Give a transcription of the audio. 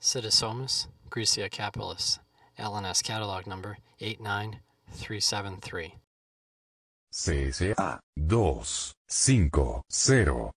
Cytisomus gricia capitis, LNS catalog number 89373. CSA 250